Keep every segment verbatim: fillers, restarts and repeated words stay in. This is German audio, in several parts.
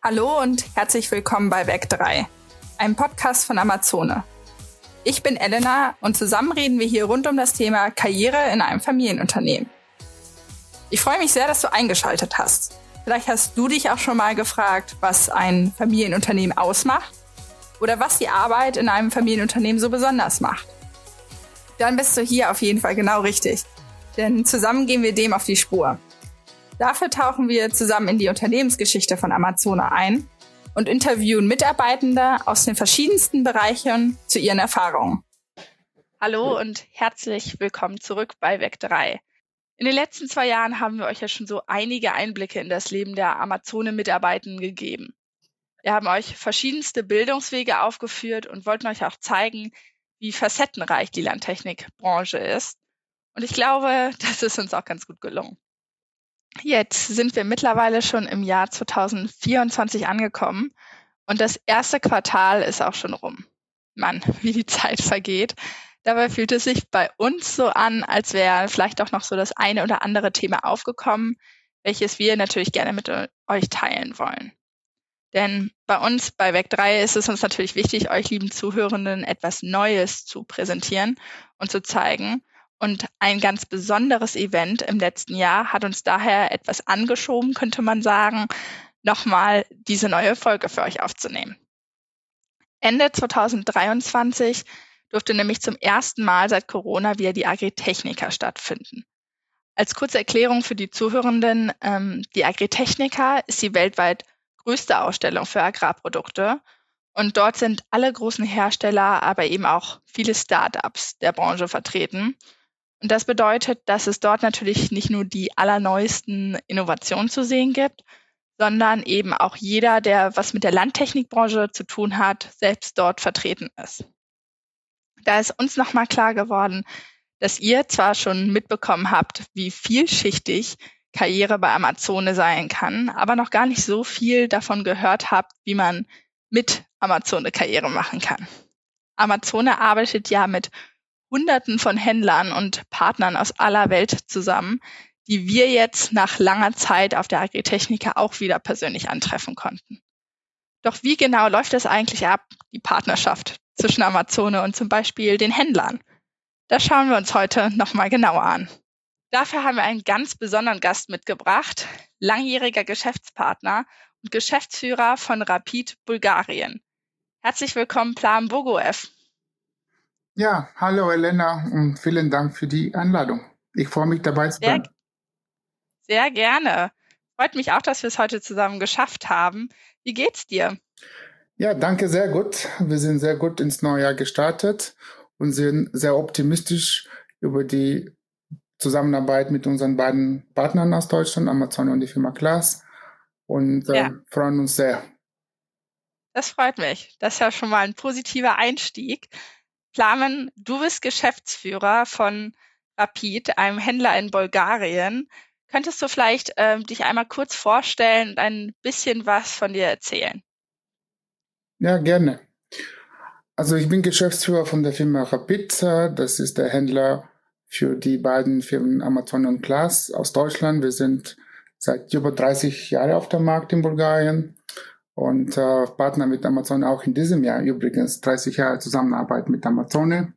Hallo und herzlich willkommen bei Weg drei, einem Podcast von Amazone. Ich bin Elena und zusammen reden wir hier rund um das Thema Karriere in einem Familienunternehmen. Ich freue mich sehr, dass du eingeschaltet hast. Vielleicht hast du dich auch schon mal gefragt, was ein Familienunternehmen ausmacht oder was die Arbeit in einem Familienunternehmen so besonders macht. Dann bist du hier auf jeden Fall genau richtig, denn zusammen gehen wir dem auf die Spur. Dafür tauchen wir zusammen in die Unternehmensgeschichte von Amazone ein und interviewen Mitarbeitende aus den verschiedensten Bereichen zu ihren Erfahrungen. Hallo und herzlich willkommen zurück bei Weg drei. In den letzten zwei Jahren haben wir euch ja schon so einige Einblicke in das Leben der Amazone-Mitarbeitenden gegeben. Wir haben euch verschiedenste Bildungswege aufgeführt und wollten euch auch zeigen, wie facettenreich die Landtechnikbranche ist. Und ich glaube, das ist uns auch ganz gut gelungen. Jetzt sind wir mittlerweile schon im Jahr zwanzig vierundzwanzig angekommen und das erste Quartal ist auch schon rum. Mann, wie die Zeit vergeht. Dabei fühlt es sich bei uns so an, als wäre vielleicht auch noch so das eine oder andere Thema aufgekommen, welches wir natürlich gerne mit euch teilen wollen. Denn bei uns bei Weg drei ist es uns natürlich wichtig, euch lieben Zuhörenden etwas Neues zu präsentieren und zu zeigen. Und ein ganz besonderes Event im letzten Jahr hat uns daher etwas angeschoben, könnte man sagen, nochmal diese neue Folge für euch aufzunehmen. Ende zwanzig dreiundzwanzig durfte nämlich zum ersten Mal seit Corona wieder die Agritechnica stattfinden. Als kurze Erklärung für die Zuhörenden, ähm, die Agritechnica ist die weltweit größte Ausstellung für Agrarprodukte. Und dort sind alle großen Hersteller, aber eben auch viele Start-ups der Branche vertreten. Und das bedeutet, dass es dort natürlich nicht nur die allerneuesten Innovationen zu sehen gibt, sondern eben auch jeder, der was mit der Landtechnikbranche zu tun hat, selbst dort vertreten ist. Da ist uns nochmal klar geworden, dass ihr zwar schon mitbekommen habt, wie vielschichtig Karriere bei Amazone sein kann, aber noch gar nicht so viel davon gehört habt, wie man mit Amazone Karriere machen kann. Amazone arbeitet ja mit Hunderten von Händlern und Partnern aus aller Welt zusammen, die wir jetzt nach langer Zeit auf der Agritechnica auch wieder persönlich antreffen konnten. Doch wie genau läuft das eigentlich ab, die Partnerschaft zwischen Amazone und zum Beispiel den Händlern? Das schauen wir uns heute nochmal genauer an. Dafür haben wir einen ganz besonderen Gast mitgebracht, langjähriger Geschäftspartner und Geschäftsführer von Rapid Bulgarien. Herzlich willkommen, Plan Bogoev. Ja, hallo Elena und vielen Dank für die Einladung. Ich freue mich dabei zu sein. Sehr, sehr gerne. Freut mich auch, dass wir es heute zusammen geschafft haben. Wie geht's dir? Ja, danke, sehr gut. Wir sind sehr gut ins neue Jahr gestartet und sind sehr optimistisch über die Zusammenarbeit mit unseren beiden Partnern aus Deutschland, Amazon und die Firma Claas, und äh, ja. freuen uns sehr. Das freut mich. Das ist ja schon mal ein positiver Einstieg. Plamen, du bist Geschäftsführer von Rapid, einem Händler in Bulgarien. Könntest du vielleicht äh, dich einmal kurz vorstellen und ein bisschen was von dir erzählen? Ja, gerne. Also ich bin Geschäftsführer von der Firma Rapid. Das ist der Händler für die beiden Firmen Amazon und Claas aus Deutschland. Wir sind seit über dreißig Jahren auf dem Markt in Bulgarien. Und äh, Partner mit Amazon auch in diesem Jahr übrigens dreißig Jahre Zusammenarbeit mit Amazone.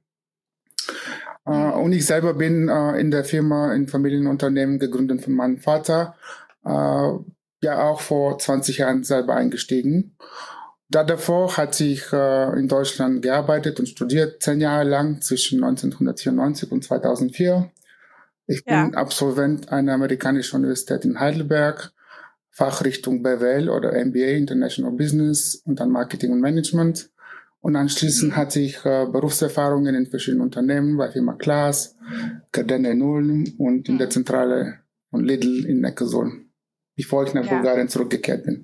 Äh, und ich selber bin äh, in der Firma, in Familienunternehmen gegründet von meinem Vater, äh, ja auch vor zwanzig Jahren selber eingestiegen. Da davor hatte ich äh, in Deutschland gearbeitet und studiert, zehn Jahre lang, zwischen neunzehnhundertvierundneunzig und zweitausendvier. Ich bin ja. Absolvent einer amerikanischen Universität in Heidelberg, Fachrichtung B W L oder M B A, International Business und dann Marketing und Management. Und anschließend hatte ich äh, Berufserfahrungen in verschiedenen Unternehmen, bei Firma Claas, Gardena in Ulm und in der Zentrale von Lidl in Neckarsulm, bevor ich nach ja. Bulgarien zurückgekehrt bin.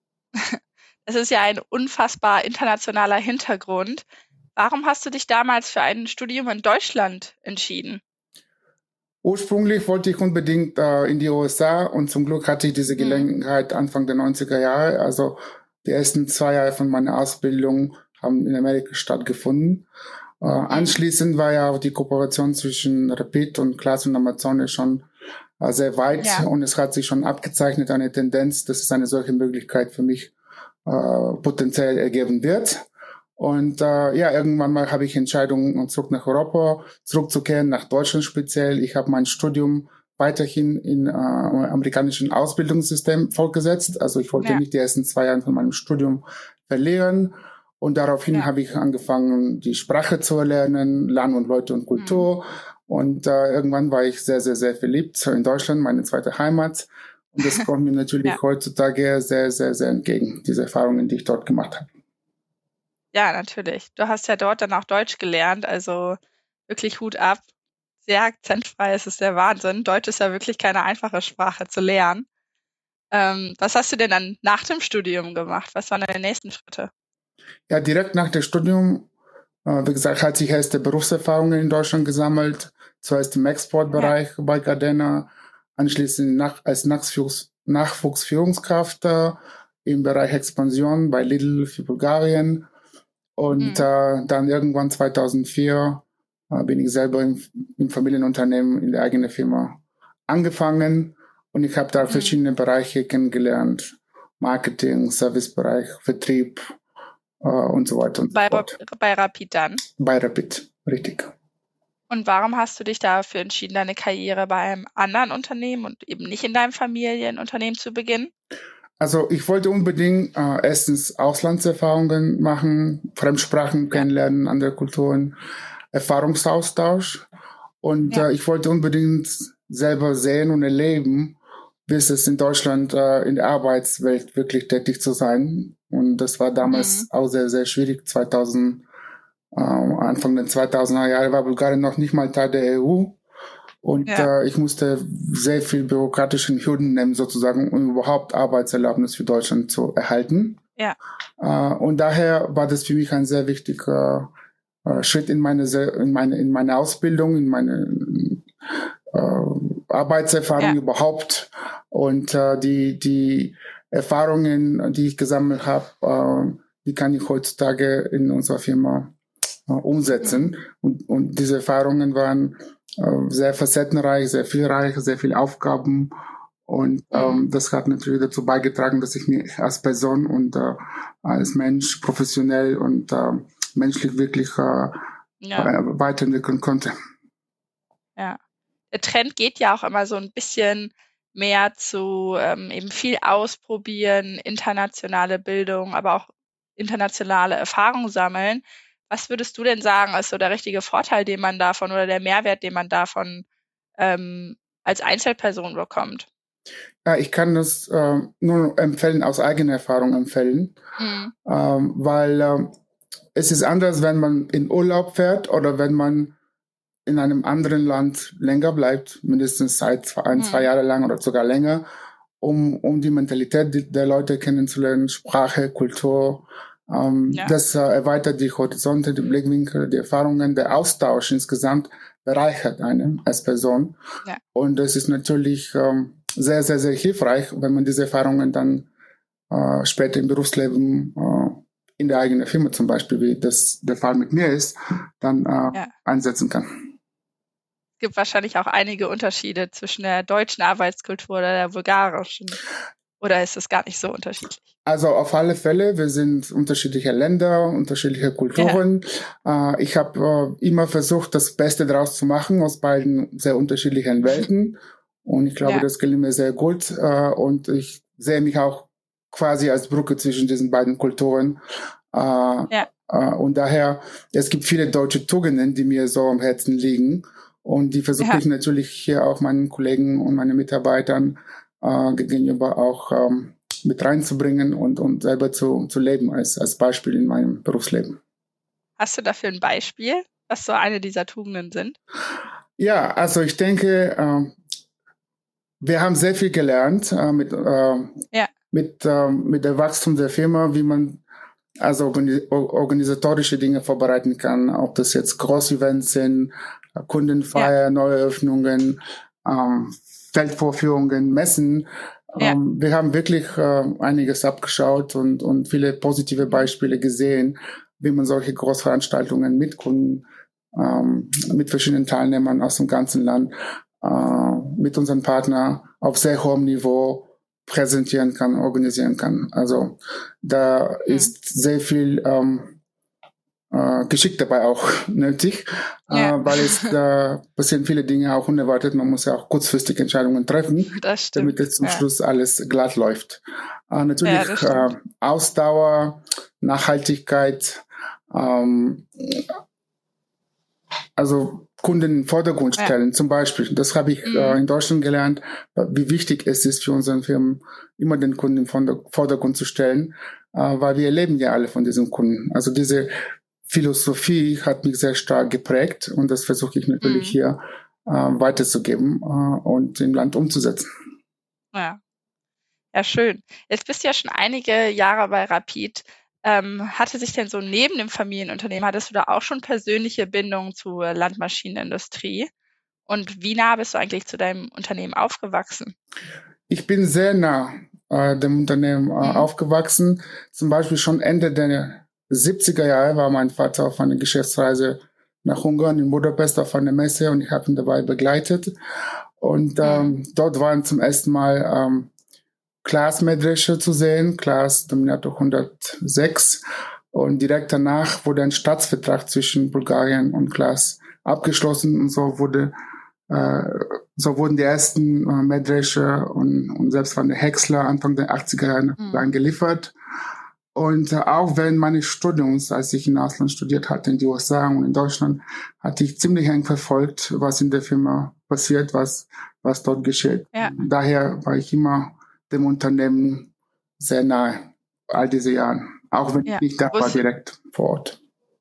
Es ist ja ein unfassbar internationaler Hintergrund. Warum hast du dich damals für ein Studium in Deutschland entschieden? Ursprünglich wollte ich unbedingt äh, in die U S A und zum Glück hatte ich diese Gelegenheit Anfang der neunziger Jahre. Also die ersten zwei Jahre von meiner Ausbildung haben in Amerika stattgefunden. Äh, mhm. Anschließend war ja auch die Kooperation zwischen Rapid und Claas und Amazon schon äh, sehr weit ja. und es hat sich schon abgezeichnet, eine Tendenz, dass es eine solche Möglichkeit für mich äh, potenziell ergeben wird. Und äh, ja, irgendwann mal habe ich Entscheidungen, zurück nach Europa zurückzukehren, nach Deutschland speziell. Ich habe mein Studium weiterhin in äh, amerikanischen Ausbildungssystem fortgesetzt. Also ich wollte ja. nicht die ersten zwei Jahre von meinem Studium verlieren. Und daraufhin ja. habe ich angefangen, die Sprache zu erlernen, Land und Leute und Kultur. Mhm. Und äh, irgendwann war ich sehr, sehr, sehr verliebt in Deutschland, meine zweite Heimat. Und das kommt mir natürlich ja. heutzutage sehr, sehr, sehr entgegen, diese Erfahrungen, die ich dort gemacht habe. Ja, natürlich. Du hast ja dort dann auch Deutsch gelernt, also wirklich Hut ab. Sehr akzentfrei, es ist der Wahnsinn. Deutsch ist ja wirklich keine einfache Sprache zu lernen. Ähm, was hast du denn dann nach dem Studium gemacht? Was waren deine nächsten Schritte? Ja, direkt nach dem Studium, äh, wie gesagt, hat sich erste Berufserfahrungen in Deutschland gesammelt. Zuerst im Exportbereich ja. bei Gardena, anschließend nach, als Nachwuchs, Nachwuchsführungskraft äh, im Bereich Expansion bei Lidl für Bulgarien. Und mhm. äh, dann irgendwann zweitausendvier äh, bin ich selber im, im Familienunternehmen in der eigenen Firma angefangen. Und ich habe da mhm. verschiedene Bereiche kennengelernt. Marketing, Servicebereich, Vertrieb äh, und so weiter und bei, so fort. Bei Rapid dann? Bei Rapid, richtig. Und warum hast du dich dafür entschieden, deine Karriere bei einem anderen Unternehmen und eben nicht in deinem Familienunternehmen zu beginnen? Also ich wollte unbedingt äh, erstens Auslandserfahrungen machen, Fremdsprachen kennenlernen, andere Kulturen, Erfahrungsaustausch. Und ja. äh, ich wollte unbedingt selber sehen und erleben, wie es ist in Deutschland äh, in der Arbeitswelt wirklich tätig zu sein. Und das war damals mhm. auch sehr, sehr schwierig. zweitausend, äh, Anfang der zweitausender Jahre war Bulgarien noch nicht mal Teil der E U. Und ja. äh, ich musste sehr viel bürokratischen Hürden nehmen, sozusagen, um überhaupt Arbeitserlaubnis für Deutschland zu erhalten. Ja. Äh, und daher war das für mich ein sehr wichtiger äh, Schritt in meine, in meine, in meine Ausbildung, in meine äh, Arbeitserfahrung ja. überhaupt. Und äh, die, die Erfahrungen, die ich gesammelt habe, äh, die kann ich heutzutage in unserer Firma äh, umsetzen. Mhm. Und, und diese Erfahrungen waren sehr facettenreich, sehr vielreich, sehr viele Aufgaben. Und ähm, das hat natürlich dazu beigetragen, dass ich mich als Person und äh, als Mensch professionell und äh, menschlich wirklich äh, ja. äh, weiterentwickeln konnte. Ja, der Trend geht ja auch immer so ein bisschen mehr zu ähm, eben viel ausprobieren, internationale Bildung, aber auch internationale Erfahrung sammeln. Was würdest du denn sagen, ist so der richtige Vorteil, den man davon oder der Mehrwert, den man davon ähm, als Einzelperson bekommt? Ja, ich kann das äh, nur empfehlen, aus eigener Erfahrung empfehlen, mhm. ähm, weil äh, es ist anders, wenn man in Urlaub fährt oder wenn man in einem anderen Land länger bleibt, mindestens seit zwei, ein, mhm. zwei Jahre lang oder sogar länger, um, um die Mentalität der Leute kennenzulernen, Sprache, Kultur. Ähm, ja. Das äh, erweitert die Horizonte, die Blickwinkel, die Erfahrungen, der Austausch insgesamt bereichert einen als Person. Ja. Und das ist natürlich ähm, sehr, sehr, sehr hilfreich, wenn man diese Erfahrungen dann äh, später im Berufsleben äh, in der eigenen Firma zum Beispiel, wie das der Fall mit mir ist, dann äh, ja. einsetzen kann. Es gibt wahrscheinlich auch einige Unterschiede zwischen der deutschen Arbeitskultur oder der bulgarischen. Oder ist es gar nicht so unterschiedlich? Also auf alle Fälle, wir sind unterschiedliche Länder, unterschiedliche Kulturen. Ja. Äh, ich habe äh, immer versucht, das Beste daraus zu machen aus beiden sehr unterschiedlichen Welten. Und ich glaube, ja. das gelingt mir sehr gut. Äh, und ich sehe mich auch quasi als Brücke zwischen diesen beiden Kulturen. Äh, ja. äh, und daher, es gibt viele deutsche Tugenden, die mir so am Herzen liegen. Und die versuche ja. ich natürlich hier auch meinen Kollegen und meinen Mitarbeitern äh, gegenüber auch ähm, mit reinzubringen und, und selber zu, zu leben als, als Beispiel in meinem Berufsleben. Hast du dafür ein Beispiel, was so eine dieser Tugenden sind? Ja, also ich denke, äh, wir haben sehr viel gelernt äh, mit, äh, ja. mit, äh, mit dem Wachstum der Firma, wie man also organi- organisatorische Dinge vorbereiten kann, ob das jetzt Groß-Events sind, Kundenfeier, ja. Neueröffnungen, ähm, Feldvorführungen, Messen. Ja. Ähm, wir haben wirklich äh, einiges abgeschaut und, und viele positive Beispiele gesehen, wie man solche Großveranstaltungen mit Kunden, ähm, mit verschiedenen Teilnehmern aus dem ganzen Land, äh, mit unseren Partnern auf sehr hohem Niveau präsentieren kann, organisieren kann. Also da mhm. ist sehr viel ähm, äh, Geschick dabei auch nötig, ja. äh, weil es da passieren viele Dinge auch unerwartet. Man muss ja auch kurzfristig Entscheidungen treffen, damit es zum ja. Schluss alles glatt läuft. Äh, natürlich ja, äh, Ausdauer, Nachhaltigkeit, ähm, also Kunden in den Vordergrund stellen, ja. zum Beispiel. Das habe ich mhm. äh, in Deutschland gelernt, wie wichtig es ist für unsere Firmen, immer den Kunden im Vordergrund zu stellen, äh, weil wir leben ja alle von diesen Kunden. Also diese Philosophie hat mich sehr stark geprägt und das versuche ich natürlich mhm. hier äh, weiterzugeben äh, und im Land umzusetzen. Ja. Ja, schön. Jetzt bist du ja schon einige Jahre bei Rapid. Ähm, hatte sich denn so neben dem Familienunternehmen, hattest du da auch schon persönliche Bindungen zur Landmaschinenindustrie? Und wie nah bist du eigentlich zu deinem Unternehmen aufgewachsen? Ich bin sehr nah äh, dem Unternehmen äh, mhm. aufgewachsen. Zum Beispiel schon Ende der siebziger Jahre war mein Vater auf einer Geschäftsreise nach Ungarn in Budapest auf einer Messe und ich habe ihn dabei begleitet. Und ähm, mhm. dort waren zum ersten Mal ähm, Claas-Mähdrescher zu sehen, Claas Dominator hundertsechs. Und direkt danach wurde ein Staatsvertrag zwischen Bulgarien und Claas abgeschlossen und so wurde äh, so wurden die ersten äh, Mähdrescher und, und selbst von der Häcksler Anfang der achtziger Jahre mhm. geliefert. Und äh, auch während meines Studiums, als ich in Ausland studiert hatte, in den U S A und in Deutschland, hatte ich ziemlich eng verfolgt, was in der Firma passiert, was was dort geschieht. Ja. Daher war ich immer dem Unternehmen sehr nahe, all diese Jahre. Auch wenn ja. ich nicht da war, direkt vor Ort.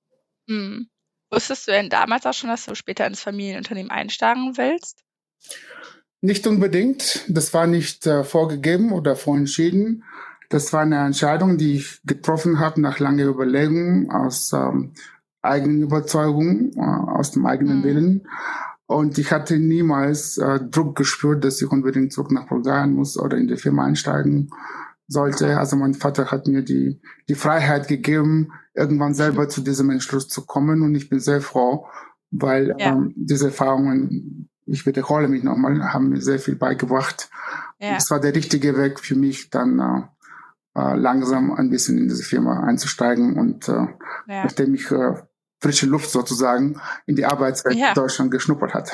Hm. Wusstest du denn damals auch schon, dass du später ins Familienunternehmen einsteigen willst? Nicht unbedingt. Das war nicht äh, vorgegeben oder vorentschieden. Das war eine Entscheidung, die ich getroffen habe nach langer Überlegung, aus ähm, eigenen Überzeugungen, äh, aus dem eigenen mhm. Willen. Und ich hatte niemals äh, Druck gespürt, dass ich unbedingt zurück nach Bulgarien muss oder in die Firma einsteigen sollte. Also mein Vater hat mir die die Freiheit gegeben, irgendwann selber zu diesem Entschluss zu kommen. Und ich bin sehr froh, weil ja. ähm, diese Erfahrungen, ich wiederhole mich nochmal, haben mir sehr viel beigebracht. Ja. Es war der richtige Weg für mich, dann äh, äh, langsam ein bisschen in diese Firma einzusteigen. Und äh, ja. nachdem ich äh, frische Luft sozusagen in die Arbeitswelt ja. in Deutschland geschnuppert hat.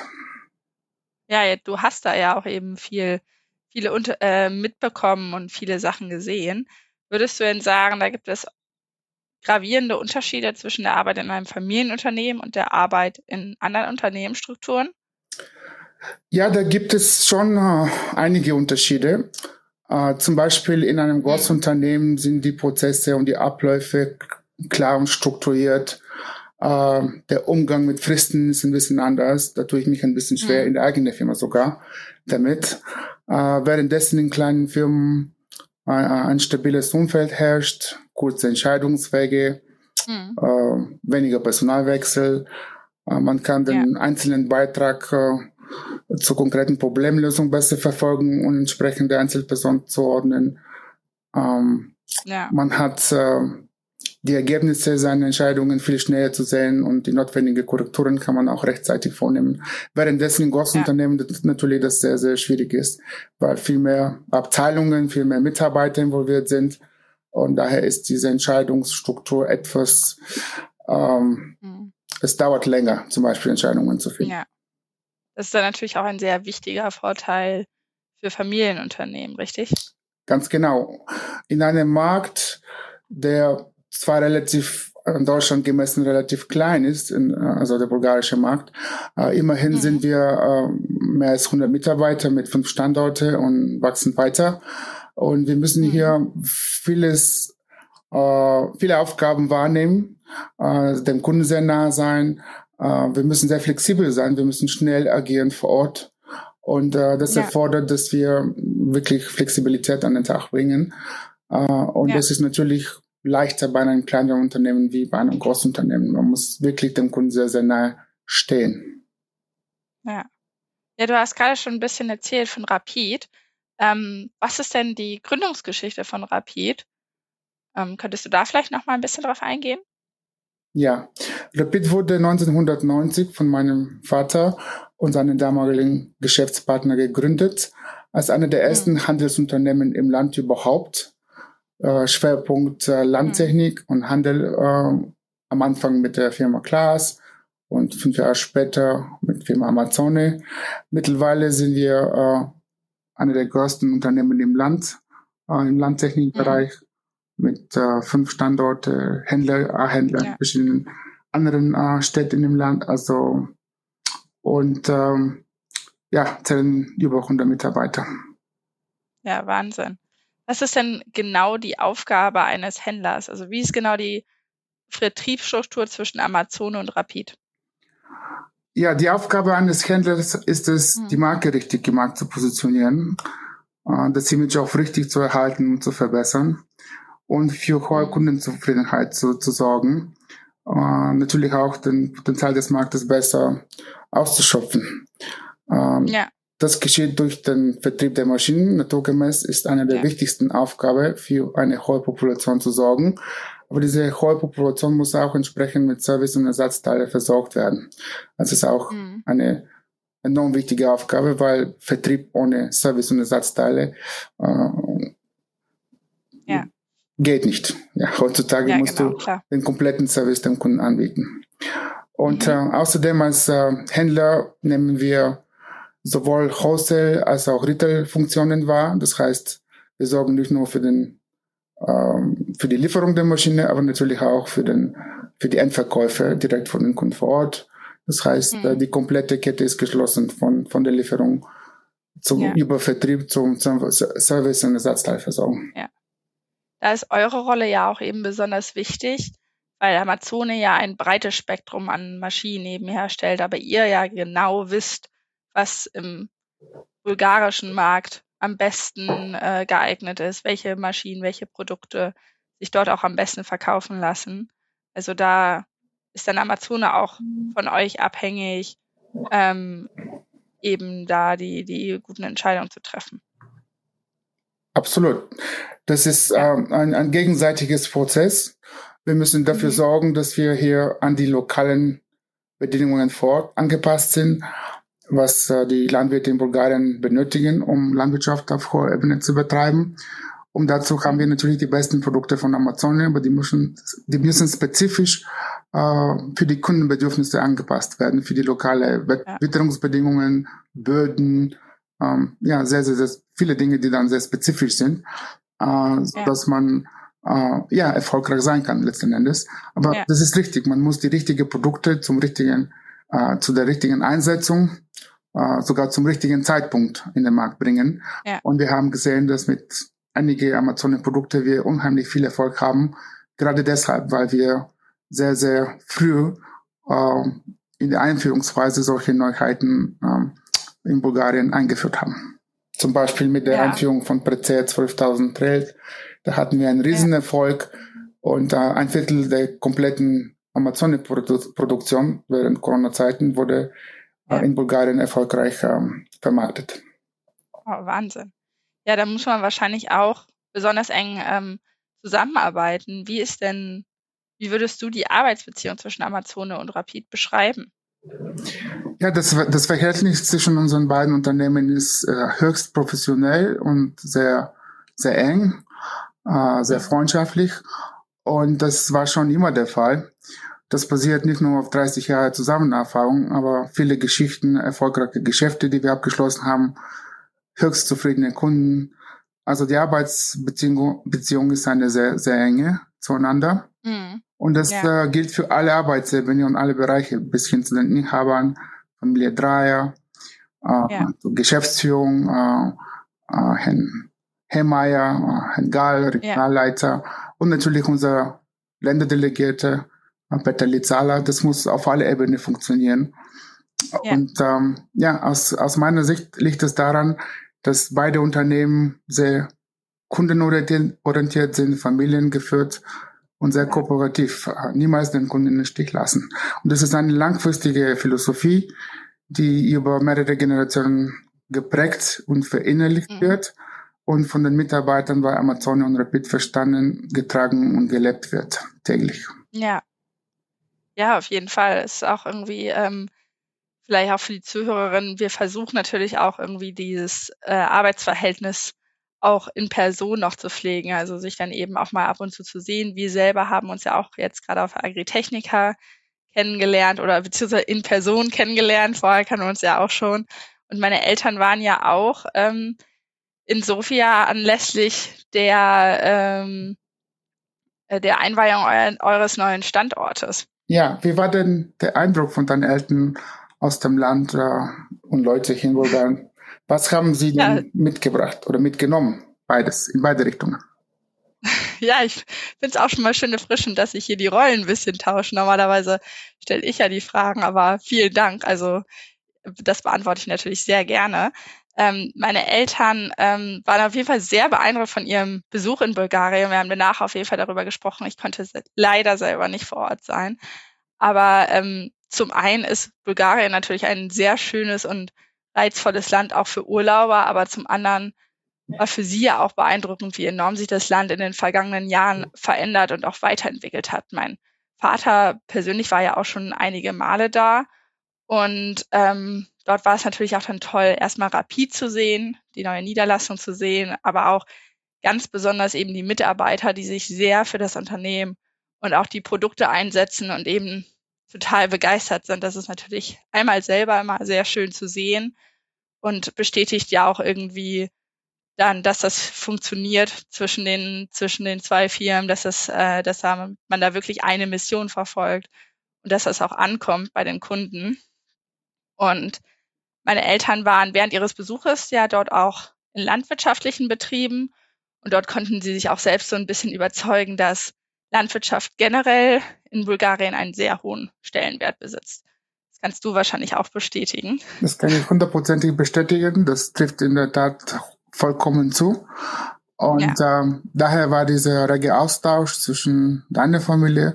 Ja, du hast da ja auch eben viel, viele unter, äh, mitbekommen und viele Sachen gesehen. Würdest du denn sagen, da gibt es gravierende Unterschiede zwischen der Arbeit in einem Familienunternehmen und der Arbeit in anderen Unternehmensstrukturen? Ja, da gibt es schon äh, einige Unterschiede. Äh, zum Beispiel in einem Großunternehmen mhm. sind die Prozesse und die Abläufe klar und strukturiert. Uh, der Umgang mit Fristen ist ein bisschen anders. Da tue ich mich ein bisschen schwer, mhm. in der eigenen Firma sogar damit. Uh, währenddessen in kleinen Firmen uh, ein stabiles Umfeld herrscht, kurze Entscheidungswege, mhm. uh, weniger Personalwechsel. Uh, man kann den ja. einzelnen Beitrag uh, zur konkreten Problemlösung besser verfolgen und entsprechend der Einzelperson zuordnen. Um, ja. Man hat uh, die Ergebnisse seiner Entscheidungen viel schneller zu sehen und die notwendigen Korrekturen kann man auch rechtzeitig vornehmen. Währenddessen in großen ja. Unternehmen das natürlich das sehr, sehr schwierig ist, weil viel mehr Abteilungen, viel mehr Mitarbeiter involviert sind und daher ist diese Entscheidungsstruktur etwas, ähm, mhm. es dauert länger, zum Beispiel Entscheidungen zu finden. Ja. Das ist dann natürlich auch ein sehr wichtiger Vorteil für Familienunternehmen, richtig? Ganz genau. In einem Markt, der zwar relativ in Deutschland gemessen relativ klein ist, in, also der bulgarische Markt. Äh, immerhin mhm. sind wir äh, mehr als hundert Mitarbeiter mit fünf Standorte und wachsen weiter. Und wir müssen mhm. hier vieles, äh, viele Aufgaben wahrnehmen, äh, dem Kunden sehr nah sein. Äh, wir müssen sehr flexibel sein, wir müssen schnell agieren vor Ort. Und äh, das ja. erfordert, dass wir wirklich Flexibilität an den Tag bringen. Äh, und ja. das ist natürlich leichter bei einem kleineren Unternehmen wie bei einem großen Unternehmen. Man muss wirklich dem Kunden sehr, sehr nahe stehen. Ja. Ja, du hast gerade schon ein bisschen erzählt von Rapid. Ähm, was ist denn die Gründungsgeschichte von Rapid? Ähm, könntest du da vielleicht noch mal ein bisschen drauf eingehen? Ja, Rapid wurde neunzehnhundertneunzig von meinem Vater und seinem damaligen Geschäftspartner gegründet. als einer der ersten mhm. Handelsunternehmen im Land überhaupt. Äh, Schwerpunkt äh, Landtechnik mhm. und Handel, äh, am Anfang mit der Firma Klaas und fünf Jahre später mit der Firma Amazone. Mittlerweile sind wir äh, einer der größten Unternehmen im Land, äh, im Landtechnikbereich, mhm. mit äh, fünf Standorte, Händler, A-Händler ja. in verschiedenen anderen äh, Städten im Land. Also und ähm, ja, zählen über hundert Mitarbeiter. Ja, Wahnsinn. Was ist denn genau die Aufgabe eines Händlers? Also wie ist genau die Vertriebsstruktur zwischen Amazone und Rapid? Ja, die Aufgabe eines Händlers ist es, hm. die Marke richtig im Markt zu positionieren, äh, das Image auch richtig zu erhalten und zu verbessern und für hohe hm. Kundenzufriedenheit zu, zu sorgen. Äh, natürlich auch den Potenzial des Marktes besser auszuschöpfen. Ähm, ja. Das geschieht durch den Vertrieb der Maschinen. Naturgemäß ist eine der ja. wichtigsten Aufgaben, für eine hohe Population zu sorgen. Aber diese hohe Population muss auch entsprechend mit Service und Ersatzteile versorgt werden. Das ist auch mhm. eine enorm wichtige Aufgabe, weil Vertrieb ohne Service und Ersatzteile äh, ja. geht nicht. Ja, heutzutage ja, musst genau, du klar. den kompletten Service dem Kunden anbieten. Und mhm. äh, außerdem als äh, Händler nehmen wir sowohl Wholesale als auch Retail-Funktionen wahr. Das heißt, wir sorgen nicht nur für den ähm, für die Lieferung der Maschine, aber natürlich auch für den für die Endverkäufe direkt von den Kunden vor Ort. Das heißt, mhm. äh, die komplette Kette ist geschlossen von von der Lieferung zum ja. über Vertrieb zum, zum Service und Ersatzteilversorgung. Ja. Da ist eure Rolle ja auch eben besonders wichtig, weil Amazone ja ein breites Spektrum an Maschinen eben herstellt, aber ihr ja genau wisst, was im bulgarischen Markt am besten äh, geeignet ist, welche Maschinen, welche Produkte sich dort auch am besten verkaufen lassen. Also da ist dann Amazone auch von euch abhängig, ähm, eben da die, die guten Entscheidungen zu treffen. Absolut. Das ist ja. ähm, ein, ein gegenseitiges Prozess. Wir müssen dafür mhm. sorgen, dass wir hier an die lokalen Bedingungen vor Ort angepasst sind, was äh, die Landwirte in Bulgarien benötigen, um Landwirtschaft auf hoher Ebene zu betreiben. Und dazu haben wir natürlich die besten Produkte von Amazone, aber die müssen, die müssen spezifisch äh, für die Kundenbedürfnisse angepasst werden, für die lokale ja. Witterungsbedingungen, Böden, ähm, ja, sehr, sehr, sehr viele Dinge, die dann sehr spezifisch sind, äh, so ja. dass man äh, ja erfolgreich sein kann letzten Endes. Aber ja. das ist richtig, man muss die richtigen Produkte zum richtigen, äh, zu der richtigen Einsetzung, äh, sogar zum richtigen Zeitpunkt in den Markt bringen. Ja. Und wir haben gesehen, dass mit einigen Amazone-Produkte wir unheimlich viel Erfolg haben, gerade deshalb, weil wir sehr, sehr früh äh, in der Einführungsphase solche Neuheiten äh, in Bulgarien eingeführt haben. Zum Beispiel mit der ja. Einführung von Prece zwölftausend Trail. Da hatten wir einen Riesenerfolg ja. und äh, ein Viertel der kompletten Amazone-Produktion während Corona-Zeiten wurde ja. äh, in Bulgarien erfolgreich ähm, vermarktet. Oh, Wahnsinn. Ja, da muss man wahrscheinlich auch besonders eng ähm, zusammenarbeiten. Wie ist denn, wie würdest du die Arbeitsbeziehung zwischen Amazone und Rapid beschreiben? Ja, das, das Verhältnis zwischen unseren beiden Unternehmen ist äh, höchst professionell und sehr, sehr eng, äh, sehr freundschaftlich. Und das war schon immer der Fall. Das basiert nicht nur auf dreißig Jahre Zusammenerfahrung, aber viele Geschichten, erfolgreiche Geschäfte, die wir abgeschlossen haben, höchst zufriedene Kunden. Also die Arbeitsbeziehung Beziehung ist eine sehr, sehr enge zueinander. Mhm. Und das ja. äh, gilt für alle Arbeitsebenen und alle Bereiche, bis hin zu den Inhabern, Familie Dreier, äh, ja. Geschäftsführung, äh, äh, Herrn Hemeyer, äh, Herrn Gall, Regionalleiter ja. und natürlich unser Länderdelegierte, äh, Peter Lizala. Das muss auf alle Ebenen funktionieren. Ja. Und ähm, ja, aus, aus meiner Sicht liegt es daran, dass beide Unternehmen sehr kundenorientiert sind, familiengeführt und sehr kooperativ, niemals den Kunden in den Stich lassen. Und das ist eine langfristige Philosophie, die über mehrere Generationen geprägt und verinnerlicht mhm. wird und von den Mitarbeitern bei Amazone und Rapid verstanden, getragen und gelebt wird, täglich. Ja, ja, auf jeden Fall. Es ist auch irgendwie ähm, vielleicht auch für die Zuhörerinnen, wir versuchen natürlich auch irgendwie dieses äh, Arbeitsverhältnis auch in Person noch zu pflegen, also sich dann eben auch mal ab und zu zu sehen. Wir selber haben uns ja auch jetzt gerade auf Agritechnica kennengelernt oder beziehungsweise in Person kennengelernt. Vorher kannten wir uns ja auch schon. Und meine Eltern waren ja auch ähm, in Sofia anlässlich der, ähm, der Einweihung eu- eures neuen Standortes. Ja, wie war denn der Eindruck von deinen Eltern aus dem Land äh, und Leute hier in Bulgarien? Was haben sie Ja, denn mitgebracht oder mitgenommen? Beides, in beide Richtungen. ja, ich finde es auch schon mal schön erfrischend, dass sich hier die Rollen ein bisschen tauschen. Normalerweise stelle ich ja die Fragen, aber vielen Dank. Also das beantworte ich natürlich sehr gerne. Ähm, meine Eltern ähm, waren auf jeden Fall sehr beeindruckt von ihrem Besuch in Bulgarien. Wir haben danach auf jeden Fall darüber gesprochen. Ich konnte se- leider selber nicht vor Ort sein. Aber ähm, zum einen ist Bulgarien natürlich ein sehr schönes und reizvolles Land auch für Urlauber, aber zum anderen war für sie ja auch beeindruckend, wie enorm sich das Land in den vergangenen Jahren verändert und auch weiterentwickelt hat. Mein Vater persönlich war ja auch schon einige Male da und ähm, dort war es natürlich auch dann toll, erstmal Rapid zu sehen, die neue Niederlassung zu sehen, aber auch ganz besonders eben die Mitarbeiter, die sich sehr für das Unternehmen und auch die Produkte einsetzen und eben total begeistert sind. Das ist natürlich einmal selber immer sehr schön zu sehen und bestätigt ja auch irgendwie dann, dass das funktioniert zwischen den zwischen den zwei Firmen, dass das, äh, dass da man da wirklich eine Mission verfolgt und dass das auch ankommt bei den Kunden. Und meine Eltern waren während ihres Besuches ja dort auch in landwirtschaftlichen Betrieben und dort konnten sie sich auch selbst so ein bisschen überzeugen, dass Landwirtschaft generell in Bulgarien einen sehr hohen Stellenwert besitzt. Das kannst du wahrscheinlich auch bestätigen. Das kann ich hundertprozentig bestätigen. Das trifft in der Tat vollkommen zu. Und ja. ähm, daher war dieser rege Austausch zwischen deiner Familie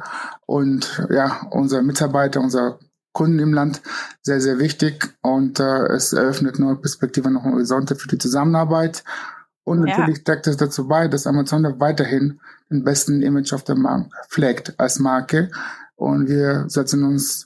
und ja, unserer Mitarbeiter, unserer Kunden im Land sehr, sehr wichtig. Und äh, es eröffnet neue Perspektiven und Horizonte für die Zusammenarbeit. Und natürlich ja. trägt es dazu bei, dass Amazon weiterhin den besten Image auf dem Markt pflegt als Marke. Und wir setzen uns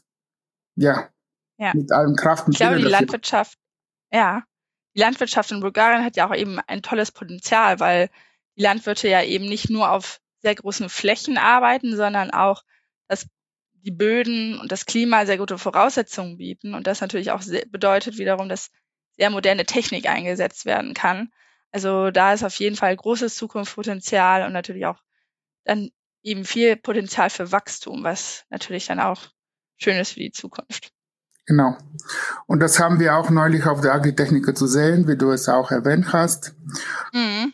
ja, ja. mit allem Kraft und Ich glaube, die dafür. Landwirtschaft, ja, die Landwirtschaft in Bulgarien hat ja auch eben ein tolles Potenzial, weil die Landwirte ja eben nicht nur auf sehr großen Flächen arbeiten, sondern auch, dass die Böden und das Klima sehr gute Voraussetzungen bieten und das natürlich auch sehr, bedeutet wiederum, dass sehr moderne Technik eingesetzt werden kann. Also da ist auf jeden Fall großes Zukunftspotenzial und natürlich auch dann eben viel Potenzial für Wachstum, was natürlich dann auch schön ist für die Zukunft. Genau. Und das haben wir auch neulich auf der Agritechnica zu sehen, wie du es auch erwähnt hast. Mhm.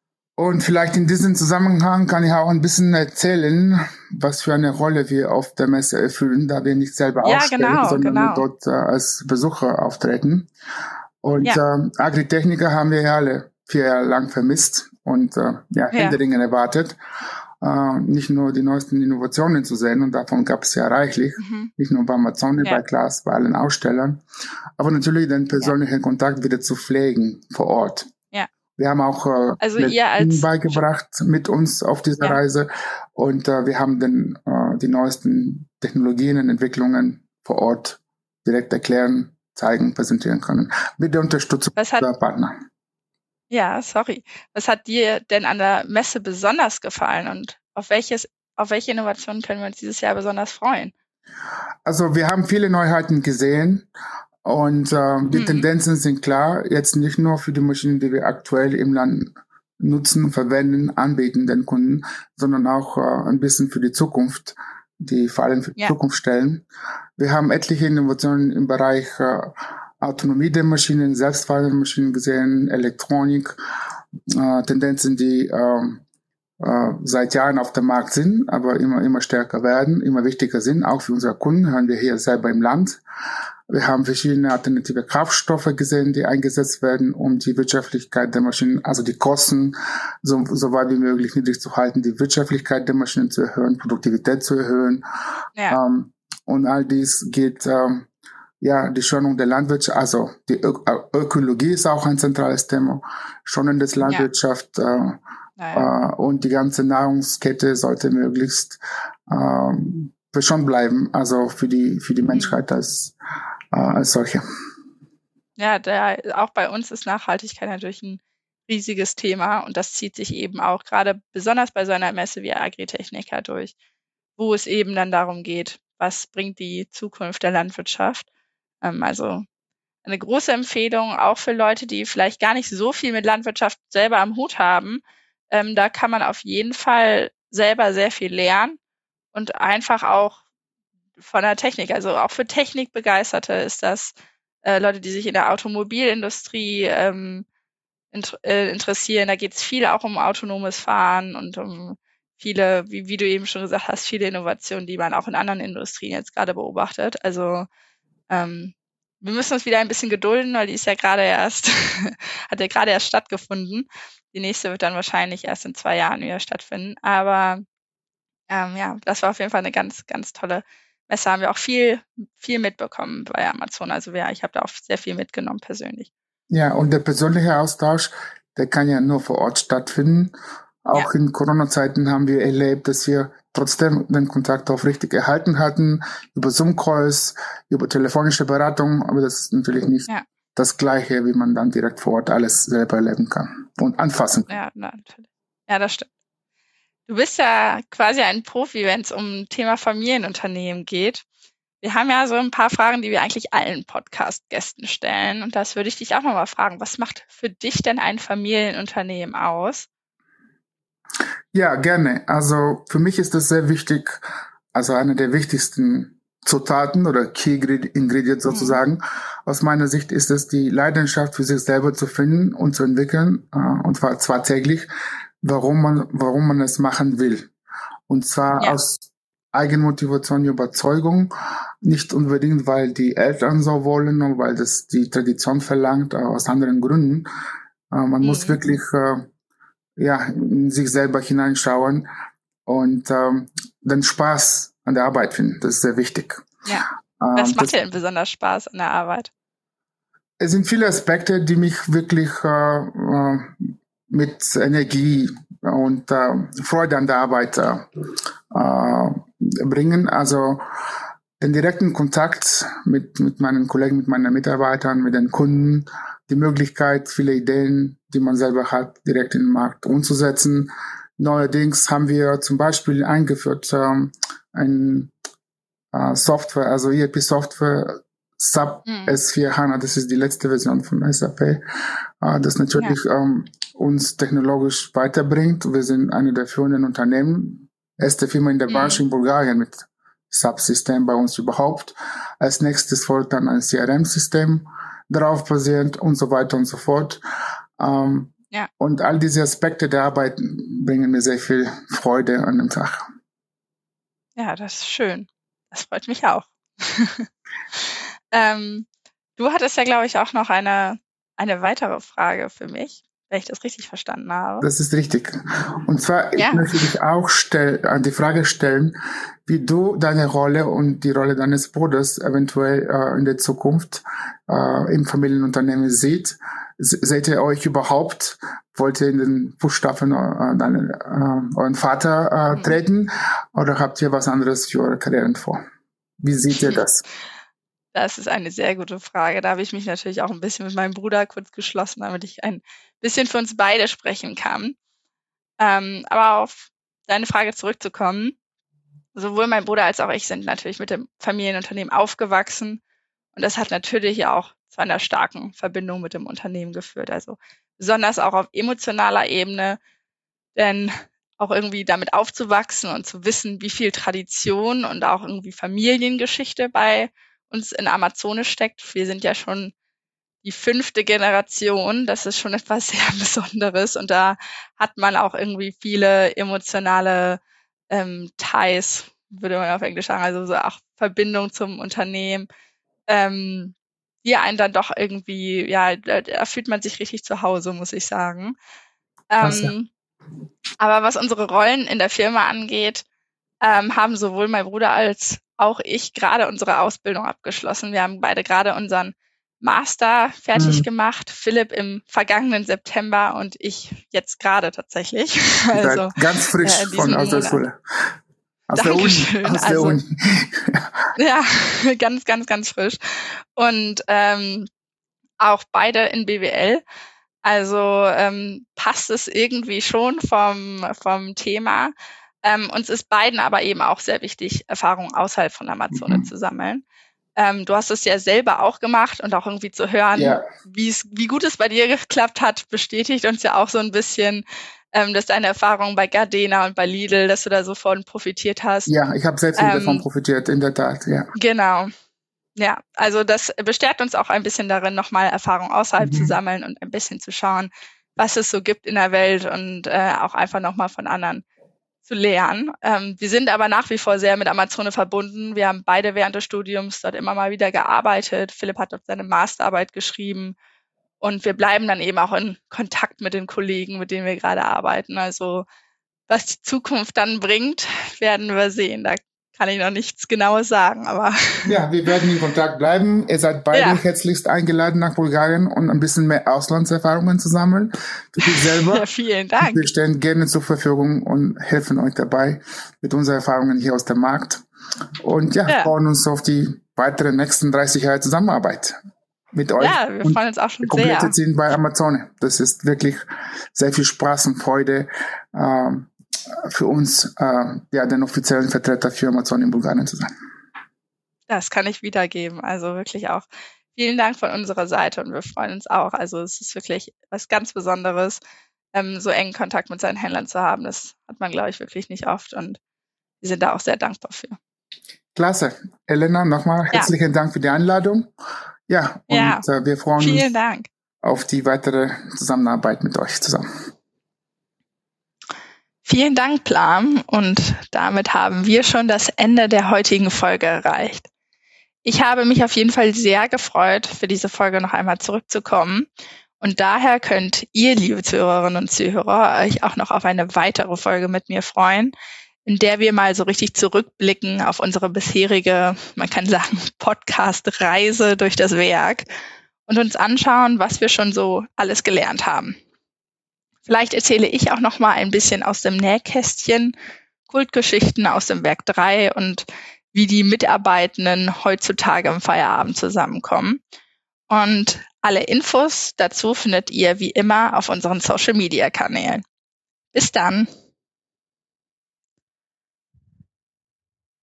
Und vielleicht in diesem Zusammenhang kann ich auch ein bisschen erzählen, was für eine Rolle wir auf der Messe erfüllen, da wir nicht selber ja, ausstellen, genau, sondern genau. wir dort äh, als Besucher auftreten. Und ja. äh, Agritechnica haben wir ja alle vier Jahre lang vermisst und äh, ja, händeringend ja. erwartet. Uh, nicht nur die neuesten Innovationen zu sehen, und davon gab es ja reichlich, mhm. nicht nur bei Amazon, ja. bei Klaas, bei allen Ausstellern, aber natürlich den persönlichen ja. Kontakt wieder zu pflegen vor Ort. Ja. Wir haben auch uh, also ihr als beigebracht mit uns auf dieser ja. Reise und uh, wir haben den, uh, die neuesten Technologien und Entwicklungen vor Ort direkt erklären, zeigen, präsentieren können. Mit der Unterstützung der Partner. Ja, sorry. Was hat dir denn an der Messe besonders gefallen und auf welches, auf welche Innovationen können wir uns dieses Jahr besonders freuen? Also wir haben viele Neuheiten gesehen und äh, die mhm. Tendenzen sind klar. Jetzt nicht nur für die Maschinen, die wir aktuell im Land nutzen, verwenden, anbieten den Kunden, sondern auch äh, ein bisschen für die Zukunft, die Fallen für die ja. Zukunft stellen. Wir haben etliche Innovationen im Bereich äh, Autonomie der Maschinen, selbstfahrende Maschinen gesehen, Elektronik, äh, Tendenzen, die äh, äh, seit Jahren auf dem Markt sind, aber immer immer stärker werden, immer wichtiger sind, auch für unsere Kunden, hören wir hier selber im Land. Wir haben verschiedene alternative Kraftstoffe gesehen, die eingesetzt werden, um die Wirtschaftlichkeit der Maschinen, also die Kosten so, so weit wie möglich niedrig zu halten, die Wirtschaftlichkeit der Maschinen zu erhöhen, Produktivität zu erhöhen. Ja. Ähm, und all dies geht ähm, ja, die Schonung der Landwirtschaft, also die Ö- Ökologie ist auch ein zentrales Thema. Schonen des Landwirtschaft ja. äh, ja. äh, und die ganze Nahrungskette sollte möglichst äh, verschont bleiben, also für die für die Menschheit als äh, als solche. Ja, der, auch bei uns ist Nachhaltigkeit natürlich ein riesiges Thema und das zieht sich eben auch gerade besonders bei so einer Messe wie Agritechnica durch, wo es eben dann darum geht, was bringt die Zukunft der Landwirtschaft. Ähm, also eine große Empfehlung auch für Leute, die vielleicht gar nicht so viel mit Landwirtschaft selber am Hut haben. Ähm, da kann man auf jeden Fall selber sehr viel lernen und einfach auch von der Technik, also auch für Technikbegeisterte ist das äh, Leute, die sich in der Automobilindustrie ähm, int- äh, interessieren. Da geht es viel auch um autonomes Fahren und um viele, wie, wie du eben schon gesagt hast, viele Innovationen, die man auch in anderen Industrien jetzt gerade beobachtet. Also ähm, wir müssen uns wieder ein bisschen gedulden, weil die ist ja gerade erst, hat ja gerade erst stattgefunden. Die nächste wird dann wahrscheinlich erst in zwei Jahren wieder stattfinden. Aber ähm, ja, das war auf jeden Fall eine ganz, ganz tolle Messe. Haben wir auch viel, viel mitbekommen bei Amazon. Also ja, ich habe da auch sehr viel mitgenommen persönlich. Ja, und der persönliche Austausch, der kann ja nur vor Ort stattfinden. Auch ja. In Corona-Zeiten haben wir erlebt, dass wir trotzdem den Kontakt aufrichtig erhalten hatten, über Zoom-Calls, über telefonische Beratung, aber das ist natürlich nicht ja. das Gleiche, wie man dann direkt vor Ort alles selber erleben kann und anfassen kann. Ja, natürlich. Ja, das stimmt. Du bist ja quasi ein Profi, wenn es um Thema Familienunternehmen geht. Wir haben ja so ein paar Fragen, die wir eigentlich allen Podcast-Gästen stellen. Und das würde ich dich auch nochmal fragen. Was macht für dich denn ein Familienunternehmen aus? Ja, gerne. Also für mich ist das sehr wichtig, also eine der wichtigsten Zutaten oder Key Ingredients sozusagen. Mhm. Aus meiner Sicht ist es die Leidenschaft für sich selber zu finden und zu entwickeln, und zwar, zwar täglich, warum man, warum man es machen will. Und zwar ja. aus Eigenmotivation, Überzeugung, nicht unbedingt, weil die Eltern so wollen und weil das die Tradition verlangt, aus anderen Gründen. Man mhm. muss wirklich äh, ja, in sich selber hineinschauen und ähm, den Spaß an der Arbeit finden. Das ist sehr wichtig. Ja. Was ähm, macht dir denn besonders Spaß an der Arbeit? Es sind viele Aspekte, die mich wirklich äh, äh, mit Energie und äh, Freude an der Arbeit äh, bringen. Also den direkten Kontakt mit, mit meinen Kollegen, mit meinen Mitarbeitern, mit den Kunden, die Möglichkeit, viele Ideen, die man selber hat, direkt in den Markt umzusetzen. Neuerdings haben wir zum Beispiel eingeführt ähm, ein äh, Software, also E R P-Software, SAP mhm. S vier HANA, das ist die letzte Version von S A P, äh, das natürlich ja. ähm, uns technologisch weiterbringt. Wir sind eine der führenden Unternehmen, erste Firma in der mhm. Branche in Bulgarien mit SAP-System bei uns überhaupt. Als nächstes folgt dann ein C R M-System, darauf basierend und so weiter und so fort. Ähm, ja. Und all diese Aspekte der Arbeit bringen mir sehr viel Freude an dem Tag. Ja, das ist schön. Das freut mich auch. ähm, du hattest ja, glaube ich, auch noch eine, eine weitere Frage für mich, wenn ich das richtig verstanden habe. Das ist richtig. Und zwar, ja. ich möchte dich auch stell, an die Frage stellen, wie du deine Rolle und die Rolle deines Bruders eventuell äh, in der Zukunft äh, im Familienunternehmen seht. Seht ihr euch überhaupt? Wollt ihr in den Fußstapfen äh, deinen, äh, euren Vater äh, mhm. treten? Oder habt ihr was anderes für eure Karrieren vor? Wie seht ihr das? Das ist eine sehr gute Frage. Da habe ich mich natürlich auch ein bisschen mit meinem Bruder kurz geschlossen, damit ich ein bisschen für uns beide sprechen kann. Ähm, aber auf deine Frage zurückzukommen. Sowohl mein Bruder als auch ich sind natürlich mit dem Familienunternehmen aufgewachsen. Und das hat natürlich auch zu einer starken Verbindung mit dem Unternehmen geführt. Also besonders auch auf emotionaler Ebene. Denn auch irgendwie damit aufzuwachsen und zu wissen, wie viel Tradition und auch irgendwie Familiengeschichte bei uns in Amazone steckt. Wir sind ja schon die fünfte Generation. Das ist schon etwas sehr Besonderes. Und da hat man auch irgendwie viele emotionale ähm, Ties, würde man auf Englisch sagen, also so auch Verbindung zum Unternehmen, ähm, die einen dann doch irgendwie, ja, da, da fühlt man sich richtig zu Hause, muss ich sagen. Ähm, aber was unsere Rollen in der Firma angeht, ähm, haben sowohl mein Bruder als auch ich gerade unsere Ausbildung abgeschlossen. Wir haben beide gerade unseren Master fertig mhm. gemacht. Philipp im vergangenen September und ich jetzt gerade tatsächlich. Also ganz frisch äh, von aus der Schule. Aus der Uni. Aus der also, Uni. Ja, ganz, ganz, ganz frisch. Und ähm, auch beide in B W L. Also ähm, passt es irgendwie schon vom, vom Thema. Ähm, uns ist beiden aber eben auch sehr wichtig, Erfahrungen außerhalb von Amazone mhm. zu sammeln. Ähm, du hast es ja selber auch gemacht und auch irgendwie zu hören, ja. wie es, wie gut es bei dir geklappt hat, bestätigt uns ja auch so ein bisschen, ähm, dass deine Erfahrungen bei Gardena und bei Lidl, dass du da sofort profitiert hast. Ja, ich habe selbst ähm, davon profitiert, in der Tat, ja. Genau. Ja, also das bestärkt uns auch ein bisschen darin, nochmal Erfahrung außerhalb mhm. zu sammeln und ein bisschen zu schauen, was es so gibt in der Welt und äh, auch einfach nochmal von anderen zu lernen. Ähm, wir sind aber nach wie vor sehr mit Amazone verbunden. Wir haben beide während des Studiums dort immer mal wieder gearbeitet. Philipp hat dort seine Masterarbeit geschrieben und wir bleiben dann eben auch in Kontakt mit den Kollegen, mit denen wir gerade arbeiten. Also was die Zukunft dann bringt, werden wir sehen. Da kann ich noch nichts Genaues sagen, aber... Ja, wir werden in Kontakt bleiben. Ihr seid beide ja. herzlichst eingeladen nach Bulgarien und ein bisschen mehr Auslandserfahrungen zu sammeln. Für dich selber. Ja, vielen Dank. Wir stehen gerne zur Verfügung und helfen euch dabei mit unseren Erfahrungen hier aus dem Markt. Und ja, ja. freuen uns auf die weiteren nächsten dreißig Jahre Zusammenarbeit mit euch. Ja, wir freuen uns auch schon sehr. sehr. Sind bei Amazone. Das ist wirklich sehr viel Spaß und Freude, ähm, für uns, äh, ja, den offiziellen Vertreter für Amazon in Bulgarien zu sein. Das kann ich wiedergeben. Also wirklich auch vielen Dank von unserer Seite und wir freuen uns auch. Also es ist wirklich was ganz Besonderes, ähm, so engen Kontakt mit seinen Händlern zu haben. Das hat man, glaube ich, wirklich nicht oft und wir sind da auch sehr dankbar für. Klasse. Elena, nochmal herzlichen ja. Dank für die Einladung. Ja, und ja. Äh, wir freuen vielen uns Dank. auf die weitere Zusammenarbeit mit euch zusammen. Vielen Dank, Plam. Und damit haben wir schon das Ende der heutigen Folge erreicht. Ich habe mich auf jeden Fall sehr gefreut, für diese Folge noch einmal zurückzukommen. Und daher könnt ihr, liebe Zuhörerinnen und Zuhörer, euch auch noch auf eine weitere Folge mit mir freuen, in der wir mal so richtig zurückblicken auf unsere bisherige, man kann sagen, Podcast-Reise durch das Werk und uns anschauen, was wir schon so alles gelernt haben. Vielleicht erzähle ich auch noch mal ein bisschen aus dem Nähkästchen, Kultgeschichten aus dem Werk drei und wie die Mitarbeitenden heutzutage im Feierabend zusammenkommen. Und alle Infos dazu findet ihr wie immer auf unseren Social-Media-Kanälen. Bis dann!